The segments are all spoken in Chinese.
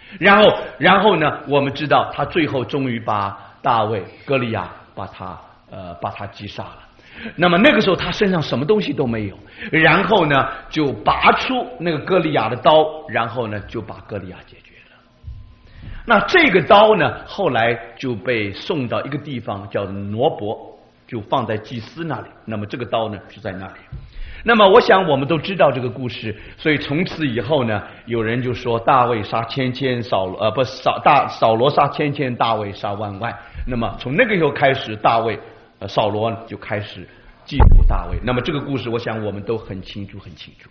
然后呢，我们知道他最后终于把大卫歌利亚把他击杀了。那么那个时候他身上什么东西都没有，然后呢就拔出那个歌利亚的刀，然后呢就把歌利亚解决了。那这个刀呢后来就被送到一个地方叫做挪伯，就放在祭司那里。那么这个刀呢是在那里。那么我想我们都知道这个故事，所以从此以后呢，有人就说大卫杀千千，扫罗杀千千，大卫杀万万。那么从那个时候开始，扫罗就开始嫉妒大卫。那么这个故事我想我们都很清楚。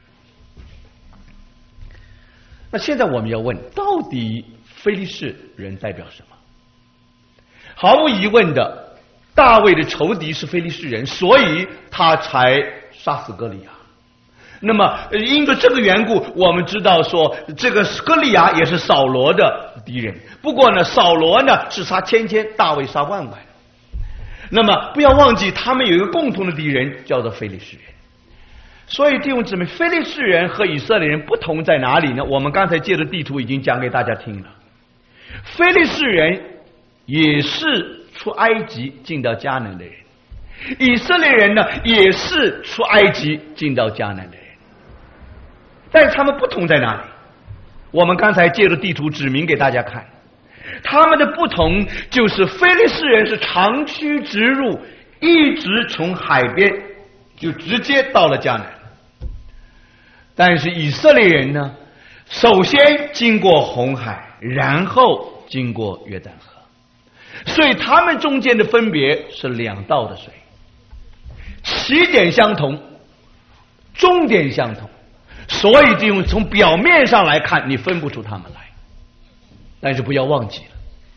那现在我们要问，到底非利士人代表什么？毫无疑问的，大卫的仇敌是非利士人，所以他才杀死歌利亚。那么因着这个缘故，我们知道说这个歌利亚也是扫罗的敌人。不过呢，扫罗呢是杀千千，大卫杀万万。那么不要忘记，他们有一个共同的敌人，叫做非利士人。所以弟兄姊妹，非利士人和以色列人不同在哪里呢？我们刚才借着地图已经讲给大家听了。非利士人也是出埃及进到迦南的人，以色列人呢也是出埃及进到迦南的人，但是他们不同在哪里？我们刚才借着地图指明给大家看，他们的不同就是非利士人是长驱直入，一直从海边就直接到了迦南，但是以色列人呢，首先经过红海，然后经过约旦河，所以他们中间的分别是两道的水，起点相同，终点相同，所以就从表面上来看，你分不出他们来。但是不要忘记了，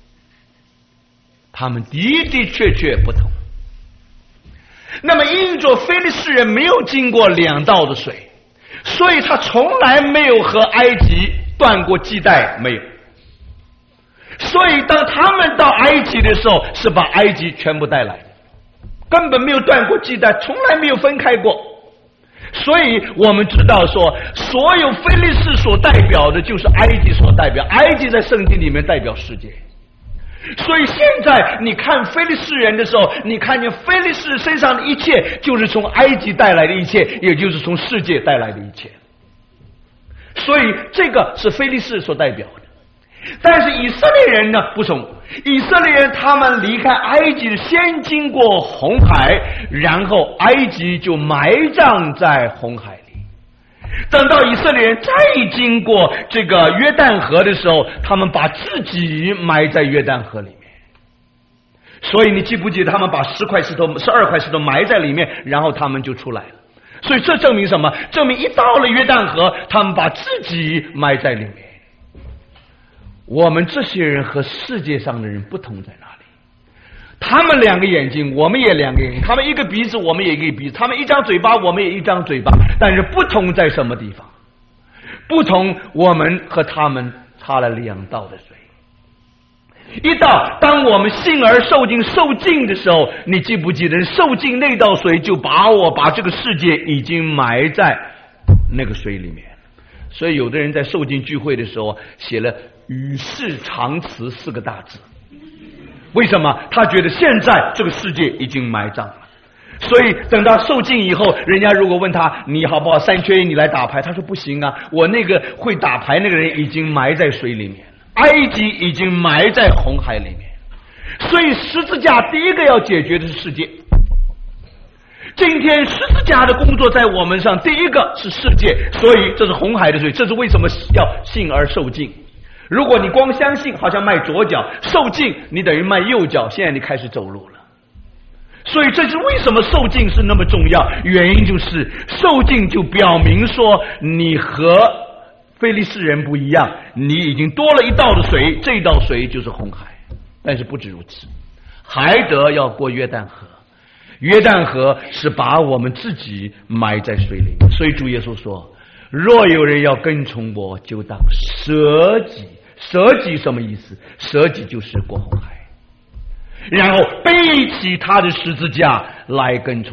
他们的的确确不同。那么因着非利士人没有经过两道的水，所以他从来没有和埃及断过系带，没有。所以当他们到埃及的时候，是把埃及全部带来的，根本没有断过系带，从来没有分开过。所以我们知道说，所有非利士所代表的就是埃及所代表，埃及在圣经里面代表世界。所以现在你看非利士人的时候，你看见非利士身上的一切就是从埃及带来的一切，也就是从世界带来的一切。所以这个是非利士所代表的。但是以色列人呢不同，以色列人他们离开埃及先经过红海，然后埃及就埋葬在红海里。等到以色列人再经过这个约旦河的时候，他们把自己埋在约旦河里面。所以你记不记得他们把12块石头埋在里面，然后他们就出来了。所以这证明什么？证明一到了约旦河，他们把自己埋在里面。我们这些人和世界上的人不同在哪里？他们两个眼睛，我们也两个眼睛；他们一个鼻子，我们也一个鼻子；他们一张嘴巴，我们也一张嘴巴。但是不同在什么地方？不同，我们和他们差了两道的水。一道，当我们信而受尽的时候，你记不记得受尽那道水就把这个世界已经埋在那个水里面。所以有的人在受尽聚会的时候写了与世长辞4个大字，为什么？他觉得现在这个世界已经埋葬了。所以等到受尽以后，人家如果问他你好不好3缺1你来打牌，他说不行啊，我那个会打牌那个人已经埋在水里面，埃及已经埋在红海里面。所以十字架第一个要解决的是世界。今天十字架的工作在我们上，第一个是世界，所以这是红海的水。这是为什么要信而受尽。如果你光相信，好像迈左脚；受尽，你等于迈右脚。现在你开始走路了。所以这是为什么受尽是那么重要，原因就是受尽就表明说你和非利士人不一样，你已经多了一道的水，这一道水就是红海。但是不止如此，还得要过约旦河。约旦河是把我们自己埋在水里面。所以主耶稣说，若有人要跟从我，就当舍己。舍己什么意思？舍己就是过红海，然后背起他的十字架来跟从我。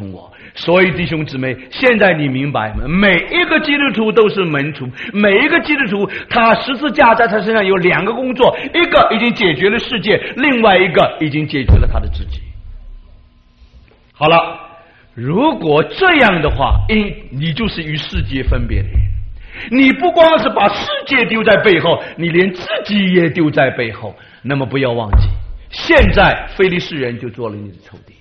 所以弟兄姊妹，现在你明白吗？每一个基督徒都是门徒，每一个基督徒他十字架在他身上有两个工作，一个已经解决了世界，另外一个已经解决了他的自己。好了，如果这样的话，你就是与世界分别的人。你不光是把世界丢在背后，你连自己也丢在背后。那么不要忘记，现在非利士人就做了你的仇敌。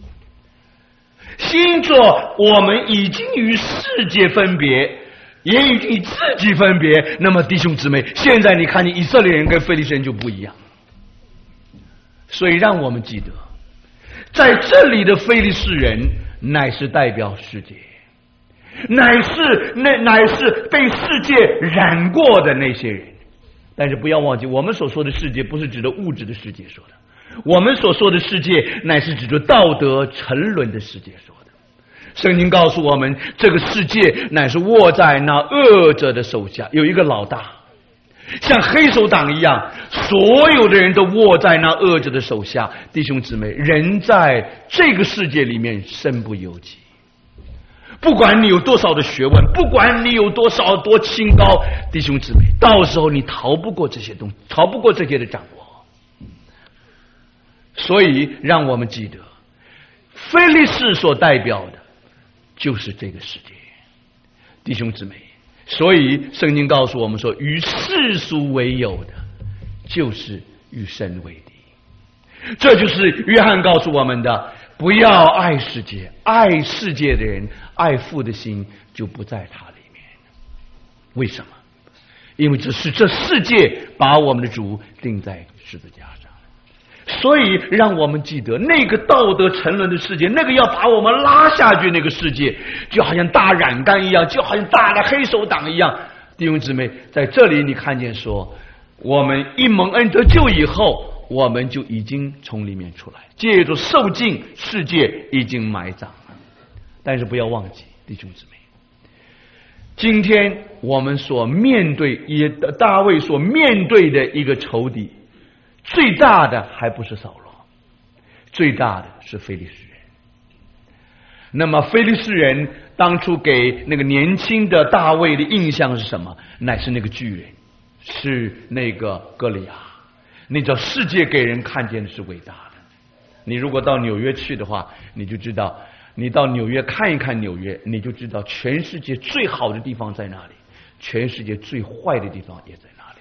星座我们已经与世界分别，也已经与自己分别。那么弟兄姊妹，现在你看见以色列人跟非利士人就不一样。所以让我们记得，在这里的非利士人乃是代表世界，乃是被世界染过的那些人。但是不要忘记，我们所说的世界不是指的物质的世界说的，我们所说的世界乃是指着道德沉沦的世界说的。圣经告诉我们，这个世界乃是握在那恶者的手下，有一个老大，像黑手党一样，所有的人都握在那恶者的手下。弟兄姊妹，人在这个世界里面身不由己，不管你有多少的学问，不管你有多清高，弟兄姊妹，到时候你逃不过这些东西，逃不过这些的掌握。所以让我们记得，非利士所代表的就是这个世界，弟兄姊妹。所以圣经告诉我们说，与世俗为友的，就是与神为敌。这就是约翰告诉我们的，不要爱世界，爱世界的人，爱父的心就不在他里面。为什么？因为这世界把我们的主钉在十字架上。所以让我们记得，那个道德沉沦的世界，那个要把我们拉下去那个世界，就好像大染缸一样，就好像大的黑手党一样。弟兄姊妹，在这里你看见说，我们一蒙恩得救以后，我们就已经从里面出来，借着受尽，世界已经埋葬了。但是不要忘记，弟兄姊妹，今天我们所面对，也大卫所面对的一个仇敌，最大的还不是扫罗，最大的是非利士人。那么非利士人当初给那个年轻的大卫的印象是什么？乃是那个巨人，是那个歌利亚。那叫世界给人看见的是伟大的。你如果到纽约去的话，你就知道，你到纽约看一看纽约，你就知道全世界最好的地方在哪里，全世界最坏的地方也在哪里。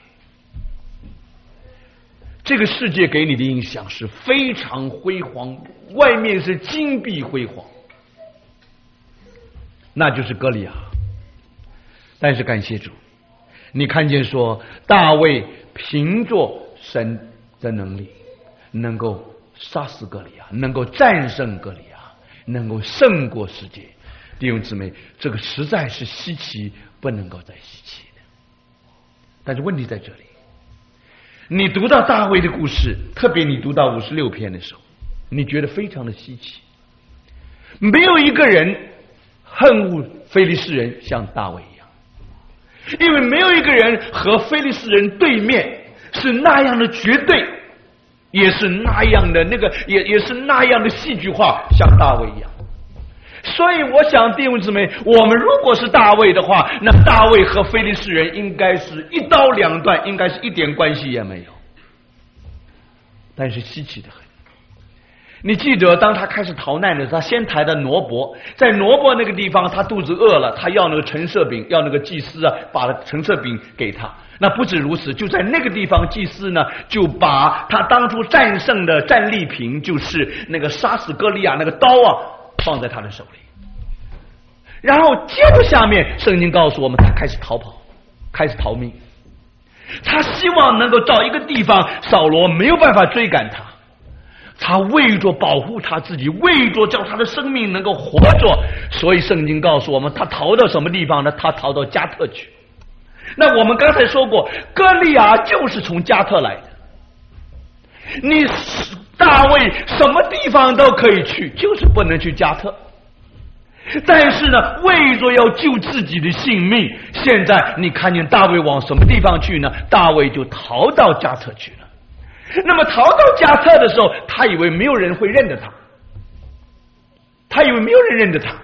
这个世界给你的印象是非常辉煌，外面是金碧辉煌，那就是歌利亚。但是感谢主，你看见说大卫凭着神的能力，能够杀死歌利亚，能够战胜歌利亚，能够胜过世界。弟兄姊妹，这个实在是稀奇，不能够再稀奇的。但是问题在这里，你读到大卫的故事，特别你读到56篇的时候，你觉得非常的稀奇。没有一个人恨恶非利士人像大卫一样，因为没有一个人和非利士人对面是那样的绝对，也是那样的也是那样的戏剧化，像大卫一样。所以我想弟兄姊妹，我们如果是大卫的话，那大卫和非利士人应该是一刀两断，应该是一点关系也没有。但是稀奇的很。你记得当他开始逃难的时候，他先抬到挪伯，在挪伯那个地方他肚子饿了，他要那个陈设饼，要那个祭司把陈设饼给他。那不止如此，就在那个地方，祭司呢就把他当初战胜的战利品，就是那个杀死歌利亚那个刀放在他的手里。然后接着下面圣经告诉我们，他开始逃跑，开始逃命。他希望能够找一个地方，扫罗没有办法追赶他，他为着保护他自己，为着叫他的生命能够活着，所以圣经告诉我们，他逃到什么地方呢？他逃到加特去。那我们刚才说过，歌利亚就是从加特来的。你大卫什么地方都可以去，就是不能去加特。但是呢，为着要救自己的性命，现在你看见大卫往什么地方去呢？大卫就逃到加特去了。那么逃到加特的时候，他以为没有人会认得他， 他以为没有人认得他。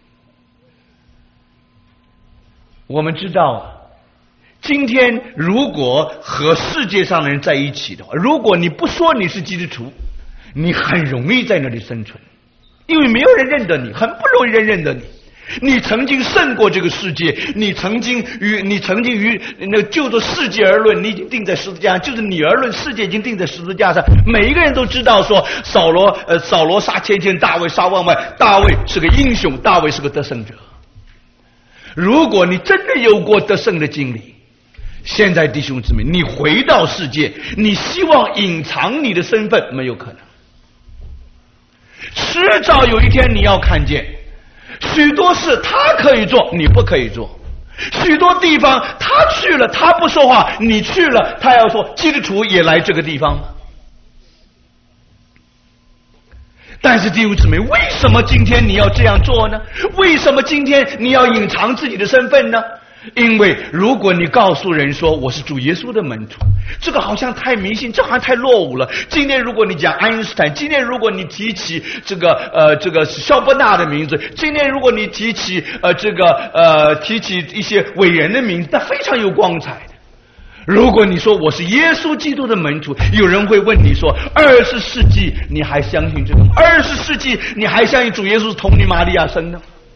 我们知道，今天如果和世界上的人在一起的话，如果你不说你是基督徒，你很容易在那里生存，因为没有人认得你，很不容易人认得你。你曾经胜过这个世界，你曾经与那就着世界而论，你已经定在十字架上；就是你而论，世界已经定在十字架上。每一个人都知道说，扫罗杀千千，大卫杀万万，大卫是个英雄，大卫是个得胜者。如果你真的有过得胜的经历，现在弟兄姊妹，你回到世界，你希望隐藏你的身份，没有可能。迟早有一天你要看见，许多事他可以做，你不可以做；许多地方他去了，他不说话，你去了，他要说基督徒也来这个地方吗？但是弟兄姊妹，为什么今天你要这样做呢？为什么今天你要隐藏自己的身份呢？因为如果你告诉人说我是主耶稣的门徒，这个好像太迷信，这好像太落伍了。今天如果你讲爱因斯坦，今天如果你提起这个肖伯纳的名字，今天如果你提起提起一些伟人的名字，那非常有光彩的。如果你说我是耶稣基督的门徒，有人会问你说，20世纪你还相信这个吗？20世纪你还相信主耶稣是童女玛利亚生的？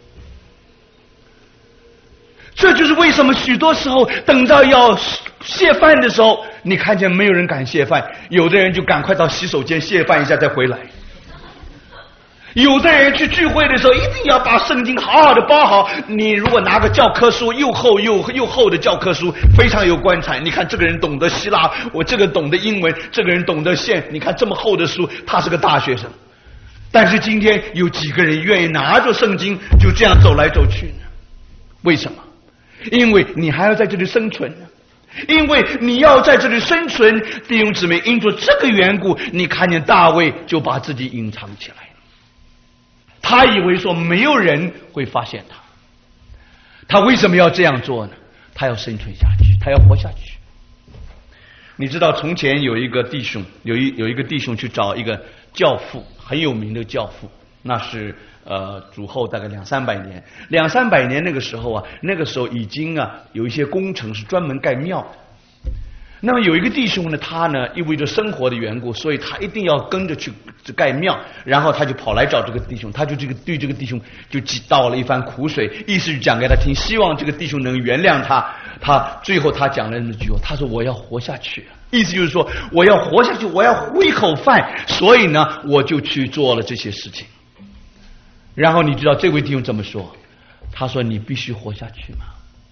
这就是为什么许多时候等到要谢饭的时候，你看见没有人敢谢饭，有的人就赶快到洗手间谢饭一下再回来。有的人去聚会的时候，一定要把圣经好好的包好。你如果拿个教科书，又厚又厚的教科书，非常有光彩。你看这个人懂得希腊，我这个懂得英文，这个人懂得线。你看这么厚的书，他是个大学生。但是今天有几个人愿意拿着圣经就这样走来走去呢？为什么？因为你还要在这里生存呢。因为你要在这里生存，弟兄姊妹，因着这个缘故，你看见大卫就把自己隐藏起来。他以为说没有人会发现他，他为什么要这样做呢？他要生存下去，他要活下去。你知道从前有一个弟兄，有一个弟兄去找一个教父，很有名的教父，那是主后大概200-300年，200-300年那个时候啊，那个时候已经有一些工程是专门盖庙的。那么有一个弟兄呢，他呢因为着生活的缘故，所以他一定要跟着去盖庙，然后他就跑来找这个弟兄，他就对这个弟兄就倒了一番苦水，意思是讲给他听，希望这个弟兄能原谅他。他最后他讲了那句话，他说我要活下去，意思就是说我要活下去，我要糊一口饭，所以呢我就去做了这些事情。然后你知道这位弟兄怎么说？他说你必须活下去吗？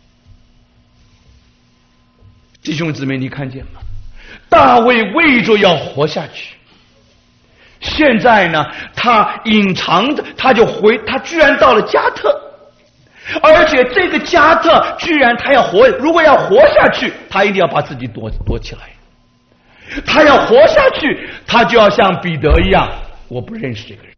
弟兄姊妹，你看见吗？大卫为着要活下去，现在呢他隐藏着，他居然到了加特，而且这个加特居然他要活，如果要活下去，他一定要把自己躲起来。他要活下去，他就要像彼得一样，我不认识这个人。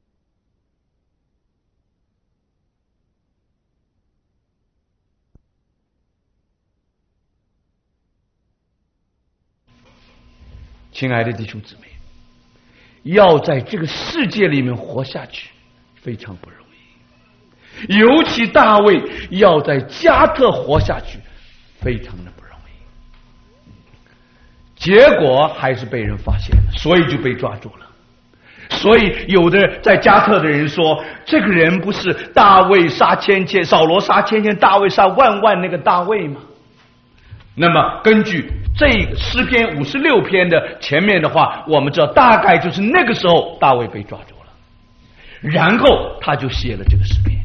亲爱的弟兄姊妹，要在这个世界里面活下去非常不容易，尤其大卫要在加特活下去非常的不容易，结果还是被人发现了，所以就被抓住了。所以有的在加特的人说，这个人不是大卫杀千千，扫罗杀千千，大卫杀万万那个大卫吗？那么根据这个诗篇56篇的前面的话，我们知道大概就是那个时候大卫被抓住了，然后他就写了这个诗篇。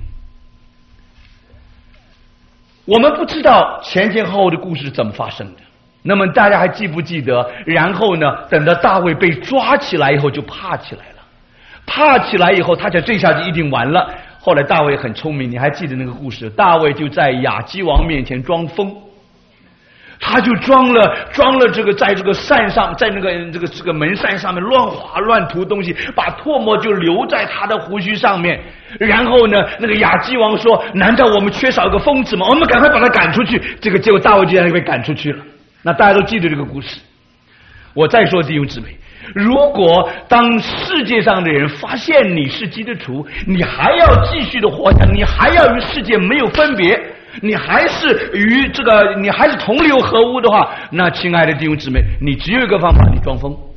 我们不知道前前后后的故事是怎么发生的，那么大家还记不记得？然后呢，等到大卫被抓起来以后就怕起来了，怕起来以后他想这下就一定完了。后来大卫很聪明，你还记得那个故事？大卫就在亚基王面前装疯，他就装了这个在这个扇上，在那个这个门扇上面乱画乱涂东西，把唾沫就留在他的胡须上面。然后呢，那个亚基王说：“难道我们缺少一个疯子吗？我们赶快把他赶出去。”这个结果大卫就这样被赶出去了。那大家都记得这个故事。我再说弟兄姊妹， 如果当世界上的人发现你是基督徒，你还要继续的活下，你还要与世界没有分别，你还是与你还是同流合污的话，那亲爱的弟兄姊妹，你只有一个方法，你装疯。